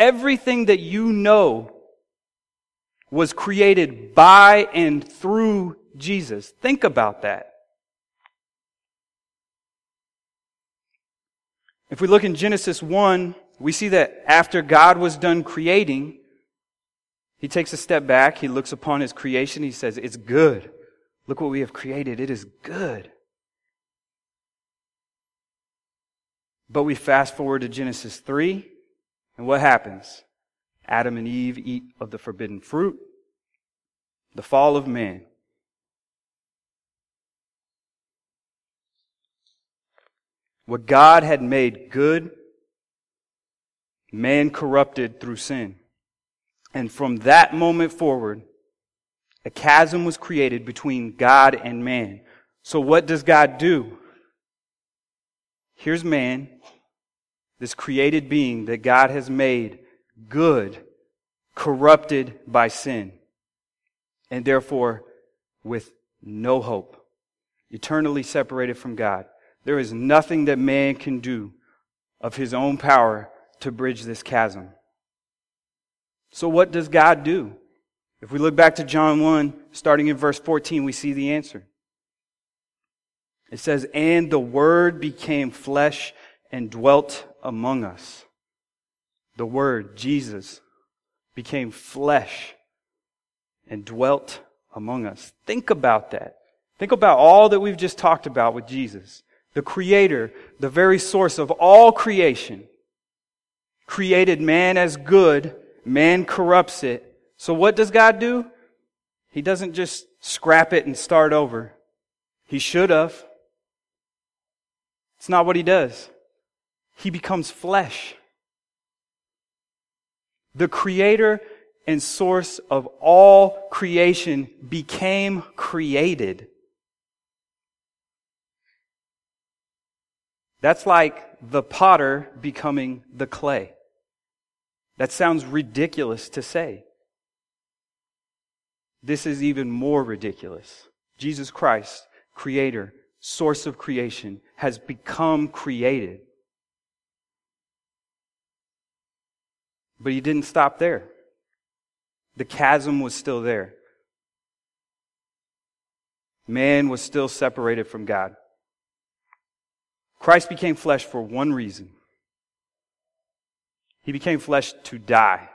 everything that you know was created by and through Jesus. Think about that. If we look in Genesis 1, we see that after God was done creating, He takes a step back, He looks upon His creation, He says, it's good. Look what we have created, it is good. But we fast forward to Genesis 3, and what happens? Adam and Eve eat of the forbidden fruit, the fall of man. What God had made good, man corrupted through sin. And from that moment forward, a chasm was created between God and man. So what does God do? Here's man, this created being that God has made good, corrupted by sin, and therefore with no hope, eternally separated from God. There is nothing that man can do of his own power to bridge this chasm. So what does God do? If we look back to John 1, starting in verse 14, we see the answer. It says, "And the Word became flesh and dwelt among us." The Word, Jesus, became flesh and dwelt among us. Think about that. Think about all that we've just talked about with Jesus. The Creator, the very source of all creation, created man as good. Man corrupts it. So what does God do? He doesn't just scrap it and start over. He should have. It's not what He does. He becomes flesh. The Creator and source of all creation became created. That's like the potter becoming the clay. That sounds ridiculous to say. This is even more ridiculous. Jesus Christ, Creator, source of creation, has become created. But He didn't stop there. The chasm was still there. Man was still separated from God. Christ became flesh for one reason. He became flesh to die.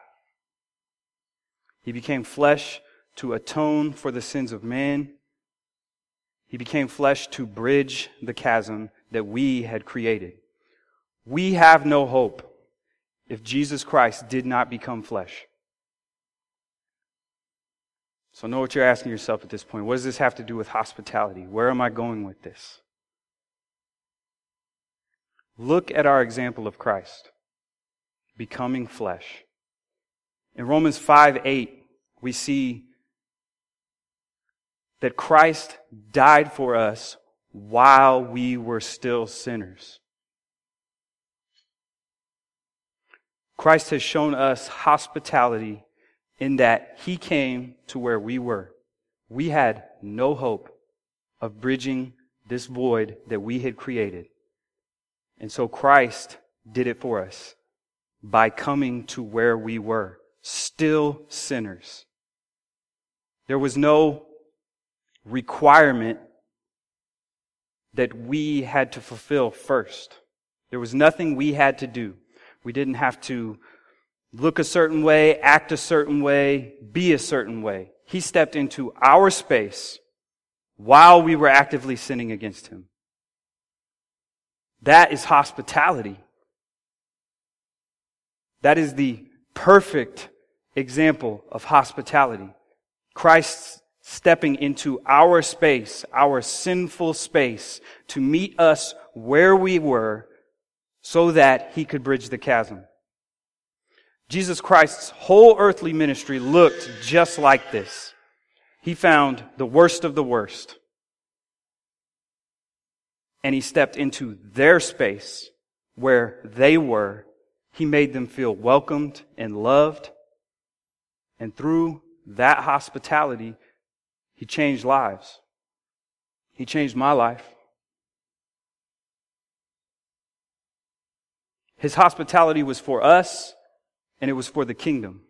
He became flesh to atone for the sins of man. He became flesh to bridge the chasm that we had created. We have no hope if Jesus Christ did not become flesh. So I know what you're asking yourself at this point. What does this have to do with hospitality? Where am I going with this? Look at our example of Christ becoming flesh. In Romans 5:8, we see that Christ died for us while we were still sinners. Christ has shown us hospitality in that He came to where we were. We had no hope of bridging this void that we had created. And so Christ did it for us by coming to where we were, still sinners. There was no requirement that we had to fulfill first. There was nothing we had to do. We didn't have to look a certain way, act a certain way, be a certain way. He stepped into our space while we were actively sinning against Him. That is hospitality. That is the perfect example of hospitality. Christ stepping into our space, our sinful space, to meet us where we were so that He could bridge the chasm. Jesus Christ's whole earthly ministry looked just like this. He found the worst of the worst. And He stepped into their space where they were. He made them feel welcomed and loved. And through that hospitality, He changed lives. He changed my life. His hospitality was for us, and it was for the kingdom.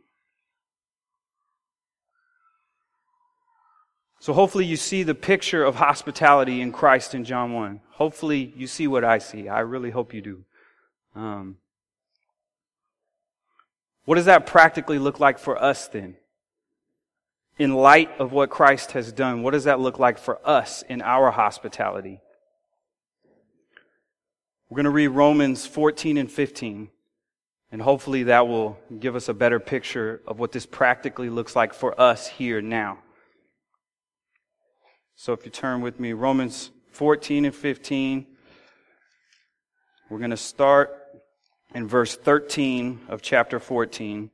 So hopefully you see the picture of hospitality in Christ in John 1. Hopefully you see what I see. I really hope you do. What does that practically look like for us then? In light of what Christ has done, what does that look like for us in our hospitality? We're going to read Romans 14 and 15, and hopefully that will give us a better picture of what this practically looks like for us here now. So if you turn with me, Romans 14 and 15, we're going to start in verse 13 of chapter 14.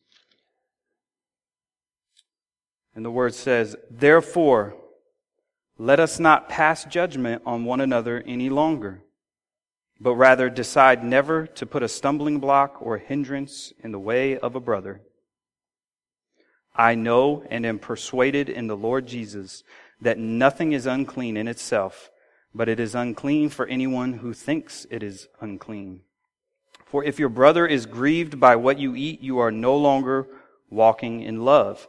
And the word says, "Therefore, let us not pass judgment on one another any longer, but rather decide never to put a stumbling block or hindrance in the way of a brother. I know and am persuaded in the Lord Jesus that nothing is unclean in itself, but it is unclean for anyone who thinks it is unclean. For if your brother is grieved by what you eat, you are no longer walking in love.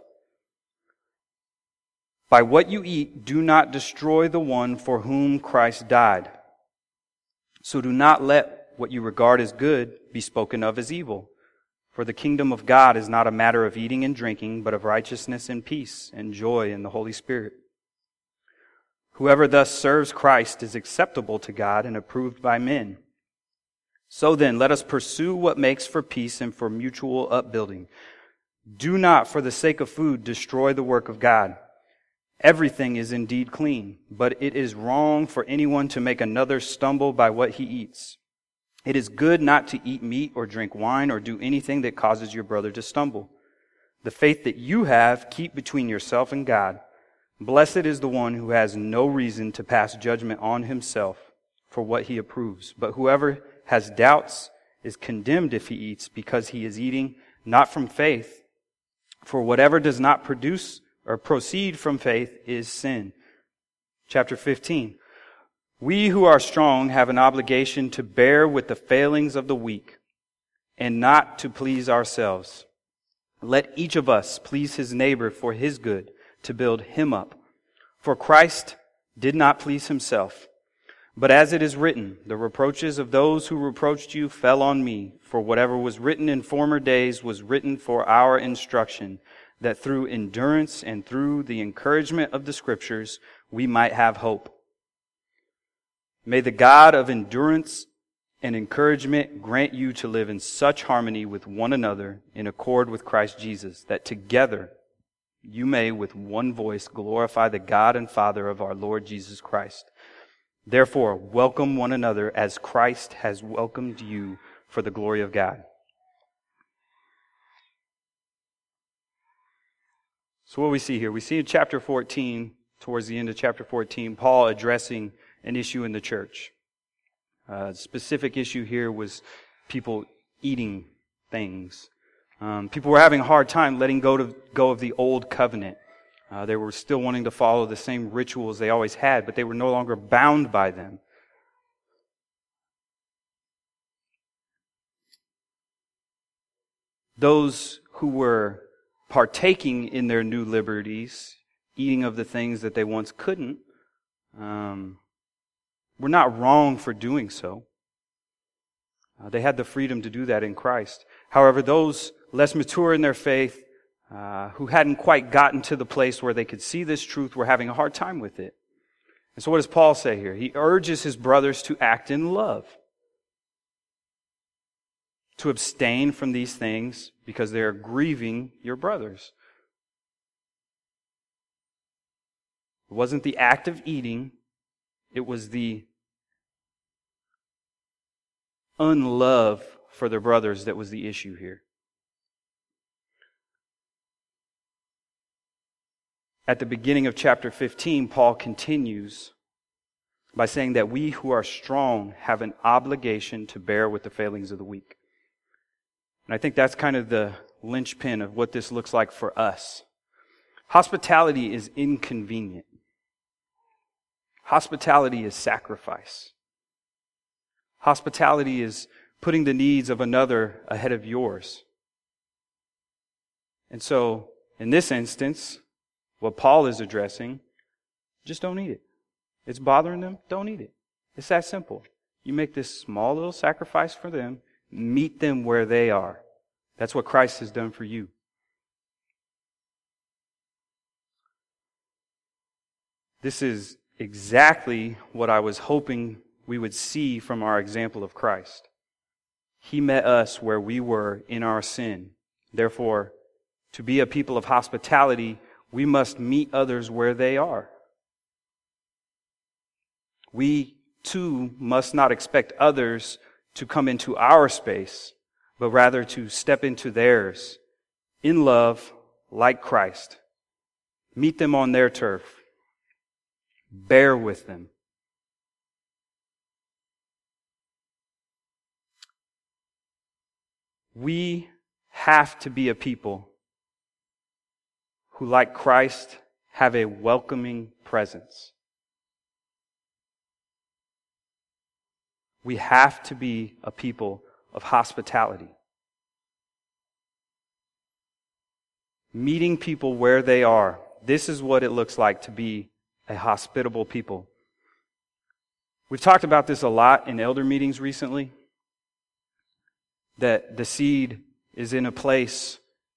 By what you eat, do not destroy the one for whom Christ died. So do not let what you regard as good be spoken of as evil. For the kingdom of God is not a matter of eating and drinking, but of righteousness and peace and joy in the Holy Spirit. Whoever thus serves Christ is acceptable to God and approved by men. So then, let us pursue what makes for peace and for mutual upbuilding. Do not, for the sake of food, destroy the work of God. Everything is indeed clean, but it is wrong for anyone to make another stumble by what he eats. It is good not to eat meat or drink wine or do anything that causes your brother to stumble. The faith that you have, keep between yourself and God. Blessed is the one who has no reason to pass judgment on himself for what he approves. But whoever has doubts is condemned if he eats, because he is eating not from faith. For whatever does not produce or proceed from faith is sin." Chapter 15. "We who are strong have an obligation to bear with the failings of the weak and not to please ourselves. Let each of us please his neighbor for his good, to build him up. For Christ did not please himself. But as it is written, the reproaches of those who reproached you fell on me. For whatever was written in former days was written for our instruction, that through endurance and through the encouragement of the Scriptures we might have hope. May the God of endurance and encouragement grant you to live in such harmony with one another in accord with Christ Jesus, that together you may with one voice glorify the God and Father of our Lord Jesus Christ. Therefore, welcome one another as Christ has welcomed you for the glory of God." So what we see here, we see in chapter 14, towards the end of chapter 14, Paul addressing an issue in the church. A specific issue here was people eating things. People were having a hard time letting go of the old covenant. They were still wanting to follow the same rituals they always had, but they were no longer bound by them. Those who were partaking in their new liberties, eating of the things that they once couldn't, were not wrong for doing so. They had the freedom to do that in Christ. However, those less mature in their faith, who hadn't quite gotten to the place where they could see this truth, were having a hard time with it. And so what does Paul say here? He urges his brothers to act in love, to abstain from these things because they are grieving your brothers. It wasn't the act of eating, it was the unlove for their brothers that was the issue here. At the beginning of chapter 15, Paul continues by saying that we who are strong have an obligation to bear with the failings of the weak. And I think that's kind of the linchpin of what this looks like for us. Hospitality is inconvenient. Hospitality is sacrifice. Hospitality is putting the needs of another ahead of yours. And so, in this instance, what Paul is addressing, just don't eat it. It's bothering them, don't eat it. It's that simple. You make this small little sacrifice for them, meet them where they are. That's what Christ has done for you. This is exactly what I was hoping we would see from our example of Christ. He met us where we were in our sin. Therefore, to be a people of hospitality, we must meet others where they are. We, too, must not expect others to come into our space, but rather to step into theirs in love, like Christ. Meet them on their turf. Bear with them. We have to be a people who, like Christ, have a welcoming presence. We have to be a people of hospitality. Meeting people where they are. This is what it looks like to be a hospitable people. We've talked about this a lot in elder meetings recently, that the seed is in a place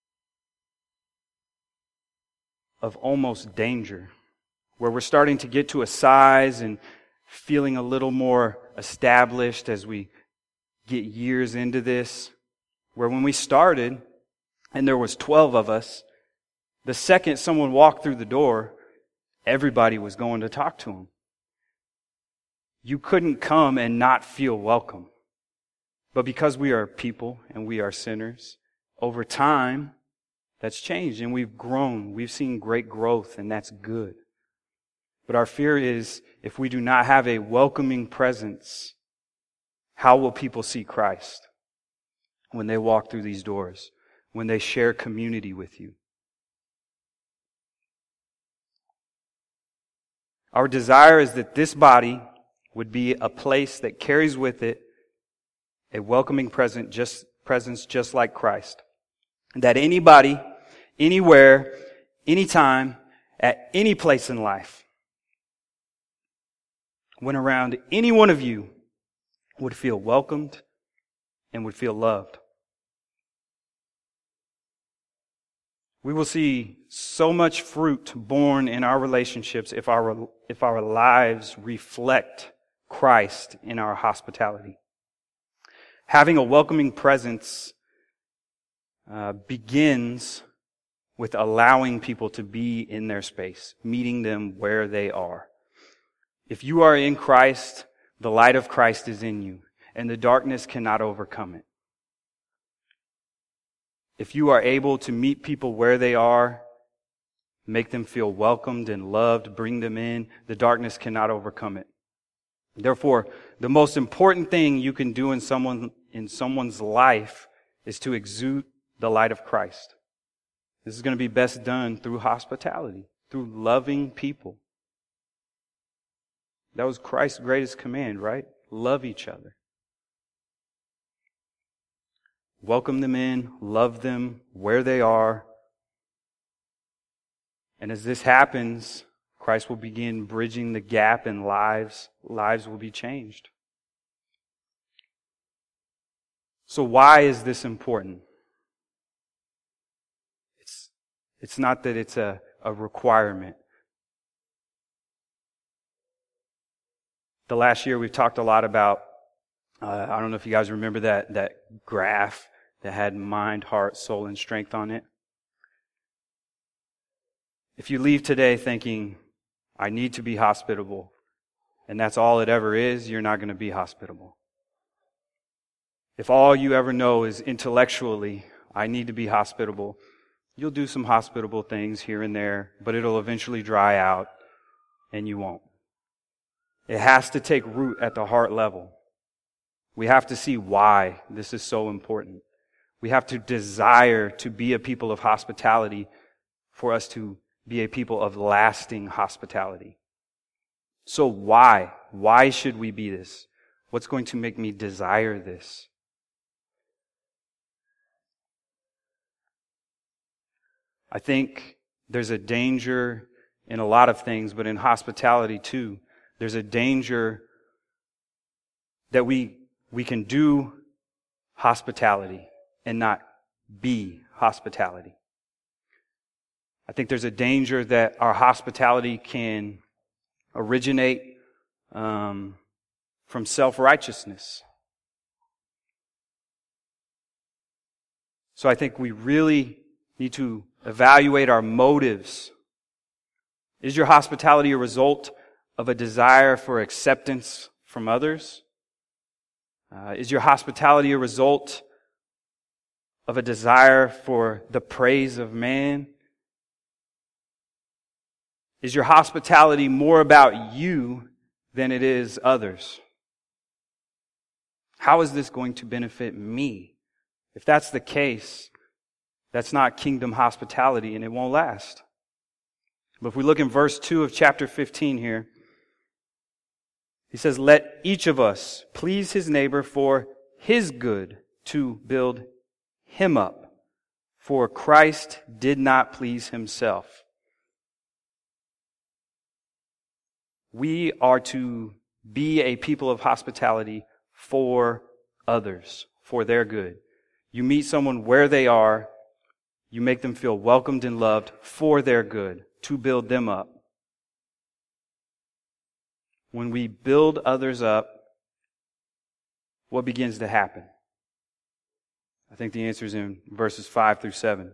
of almost danger, where we're starting to get to a size and feeling a little more established as we get years into this, where when we started, and there was 12 of us, the second someone walked through the door, everybody was going to talk to him. You couldn't come and not feel welcome. But because we are people and we are sinners, over time, that's changed and we've grown. We've seen great growth, and that's good. But our fear is, if we do not have a welcoming presence, how will people see Christ when they walk through these doors, when they share community with you? Our desire is that this body would be a place that carries with it a welcoming presence just like Christ. That anybody, anywhere, anytime, at any place in life, when around any one of you, would feel welcomed and would feel loved. We will see so much fruit born in our relationships if our lives reflect Christ in our hospitality. Having a welcoming presence begins with allowing people to be in their space, meeting them where they are. If you are in Christ, the light of Christ is in you, and the darkness cannot overcome it. If you are able to meet people where they are, make them feel welcomed and loved, bring them in, the darkness cannot overcome it. Therefore, the most important thing you can do in someone's life is to exude the light of Christ. This is going to be best done through hospitality, through loving people. That was Christ's greatest command, right? Love each other. Welcome them in, love them where they are. And as this happens, Christ will begin bridging the gap in lives. Lives will be changed. So why is this important? It's not that it's a requirement. The last year we've talked a lot about, I don't know if you guys remember that graph that had mind, heart, soul, and strength on it. If you leave today thinking, I need to be hospitable, and that's all it ever is, you're not going to be hospitable. If all you ever know is intellectually, I need to be hospitable, you'll do some hospitable things here and there, but it'll eventually dry out, and you won't. It has to take root at the heart level. We have to see why this is so important. We have to desire to be a people of hospitality for us to be a people of lasting hospitality. So why? Why should we be this? What's going to make me desire this? I think there's a danger in a lot of things, but in hospitality too. There's a danger that we can do hospitality and not be hospitality. I think there's a danger that our hospitality can originate from self-righteousness. So I think we really need to evaluate our motives. Is your hospitality a result of a desire for acceptance from others? Is your hospitality a result of a desire for the praise of man? Is your hospitality more about you than it is others? How is this going to benefit me? If that's the case, that's not kingdom hospitality and it won't last. But if we look in verse 2 of chapter 15 here, he says, let each of us please his neighbor for his good to build him up. For Christ did not please himself. We are to be a people of hospitality for others, for their good. You meet someone where they are, you make them feel welcomed and loved for their good, to build them up. When we build others up, what begins to happen? I think the answer is in verses 5 through 7.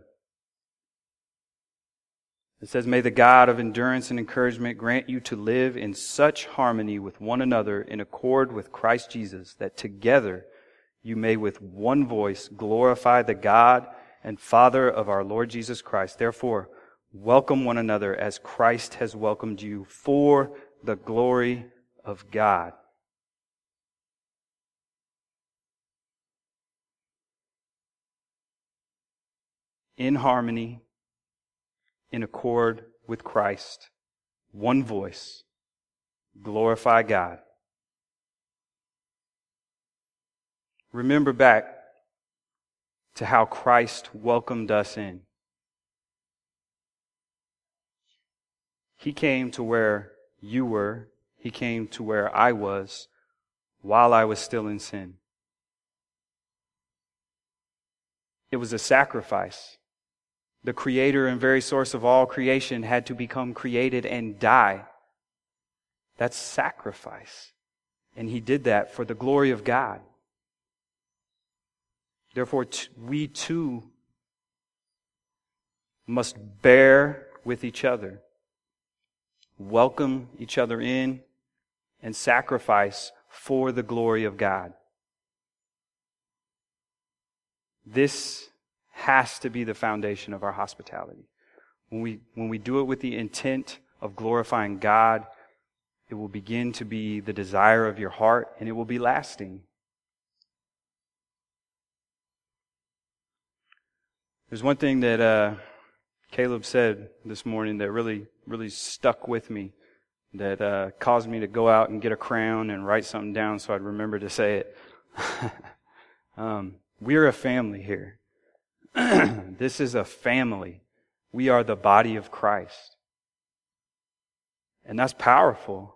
It says, may the God of endurance and encouragement grant you to live in such harmony with one another in accord with Christ Jesus, that together you may with one voice glorify the God and Father of our Lord Jesus Christ. Therefore, welcome one another as Christ has welcomed you for the glory of God. In harmony, in accord with Christ, one voice, glorify God. Remember back to how Christ welcomed us in. He came to where you were. He came to where I was while I was still in sin. It was a sacrifice. The creator and very source of all creation had to become created and die. That's sacrifice. And he did that for the glory of God. Therefore, we too must bear with each other, welcome each other in, and sacrifice for the glory of God. This has to be the foundation of our hospitality. When we do it with the intent of glorifying God, it will begin to be the desire of your heart, and it will be lasting. There's one thing that Caleb said this morning that really stuck with me, that caused me to go out and get a crayon and write something down so I'd remember to say it. We're a family here. This is a family. We are the body of Christ. And that's powerful.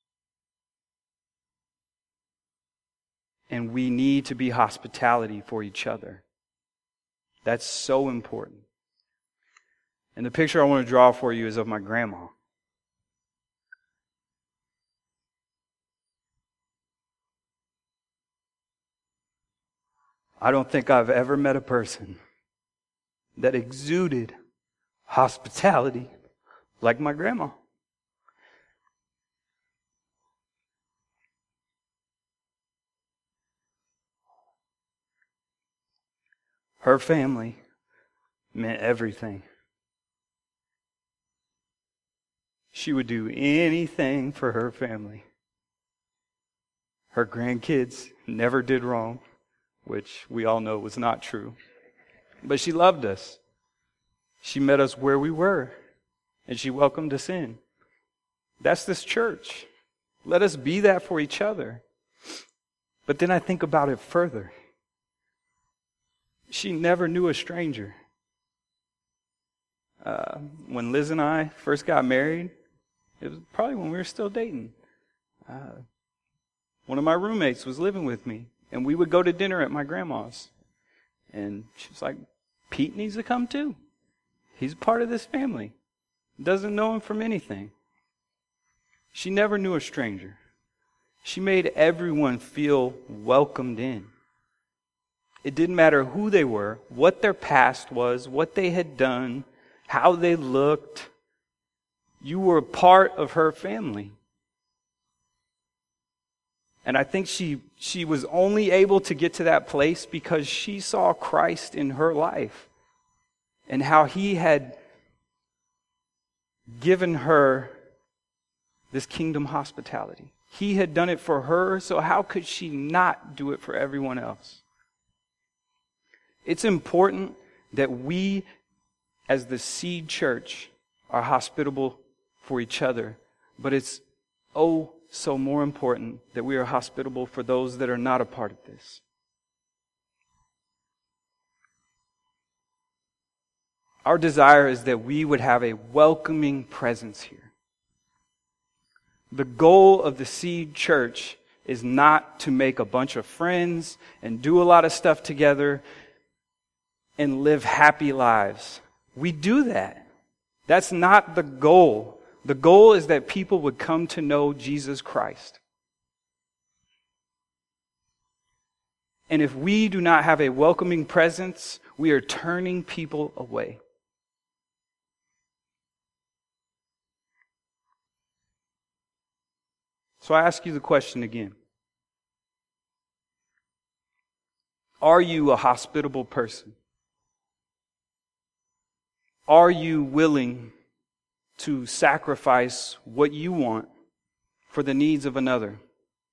And we need to be hospitality for each other. That's so important. And the picture I want to draw for you is of my grandma. I don't think I've ever met a person that exuded hospitality like my grandma. Her family meant everything. She would do anything for her family. Her grandkids never did wrong, which we all know was not true. But she loved us. She met us where we were, and she welcomed us in. That's this church. Let us be that for each other. But then I think about it further. She never knew a stranger. When Liz and I first got married, it was probably when we were still dating. One of my roommates was living with me, and we would go to dinner at my grandma's. And she was like, Pete needs to come too. He's part of this family. Doesn't know him from anything. She never knew a stranger. She made everyone feel welcomed in. It didn't matter who they were, what their past was, what they had done, how they looked. You were a part of her family. And I think she was only able to get to that place because she saw Christ in her life and how He had given her this kingdom hospitality. He had done it for her, so how could she not do it for everyone else? It's important that we, as the Seed Church, are hospitable for each other, but it's so more important that we are hospitable for those that are not a part of this. Our desire is that we would have a welcoming presence here. The goal of the Seed Church is not to make a bunch of friends and do a lot of stuff together and live happy lives. We do that. That's not the goal. The goal is that people would come to know Jesus Christ. And if we do not have a welcoming presence, we are turning people away. So I ask you the question again. Are you a hospitable person? Are you willing to sacrifice what you want for the needs of another?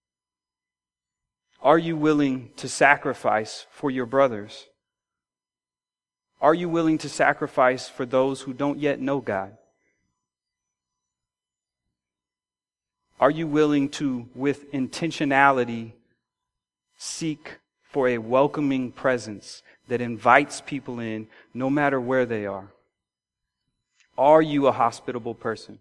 Are you willing to sacrifice for your brothers? Are you willing to sacrifice for those who don't yet know God? Are you willing to, with intentionality, seek for a welcoming presence that invites people in no matter where they are? Are you a hospitable person?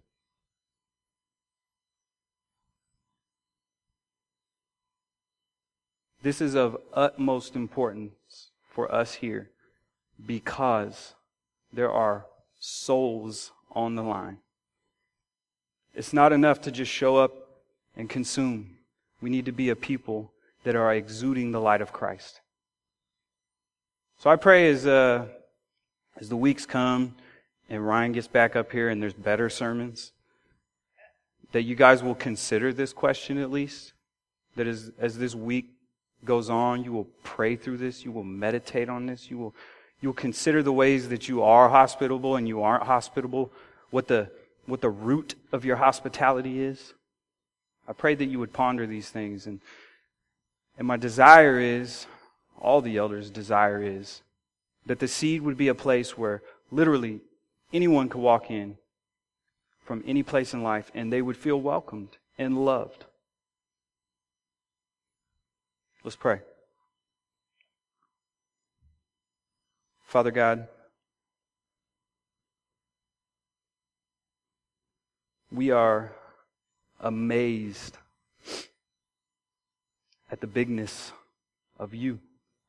This is of utmost importance for us here because there are souls on the line. It's not enough to just show up and consume. We need to be a people that are exuding the light of Christ. So I pray as the weeks come and Ryan gets back up here and there's better sermons, that you guys will consider this question at least. That as this week goes on, you will pray through this, you will meditate on this, you'll consider the ways that you are hospitable and you aren't hospitable, what the root of your hospitality is. I pray that you would ponder these things. And my desire is, all the elders' desire is, that the Seed would be a place where literally anyone could walk in from any place in life and they would feel welcomed and loved. Let's pray. Father God, we are amazed at the bigness of you.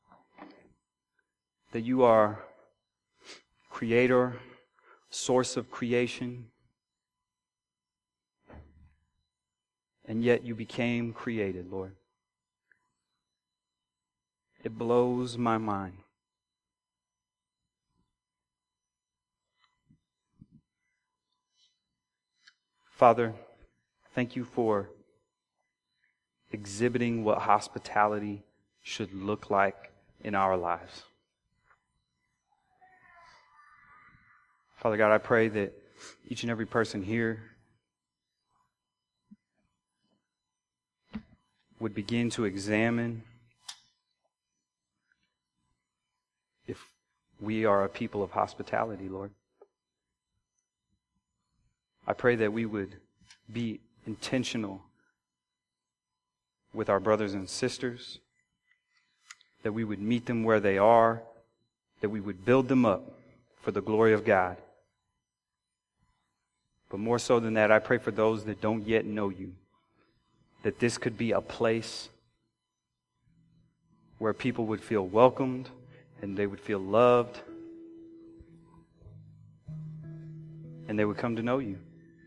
That you are creator, source of creation, and yet you became created, Lord. It blows my mind. Father, thank you for exhibiting what hospitality should look like in our lives. Father God, I pray that each and every person here would begin to examine if we are a people of hospitality, Lord. I pray that we would be intentional with our brothers and sisters, that we would meet them where they are, that we would build them up for the glory of God, But more so than that, I pray for those that don't yet know you, that this could be a place where people would feel welcomed and they would feel loved and they would come to know you.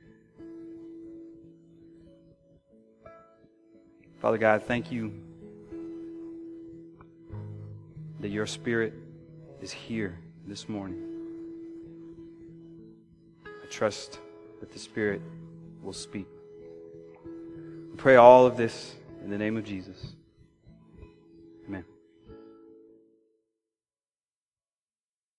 Father God, thank you that your Spirit is here this morning. I trust that the Spirit will speak. We pray all of this in the name of Jesus.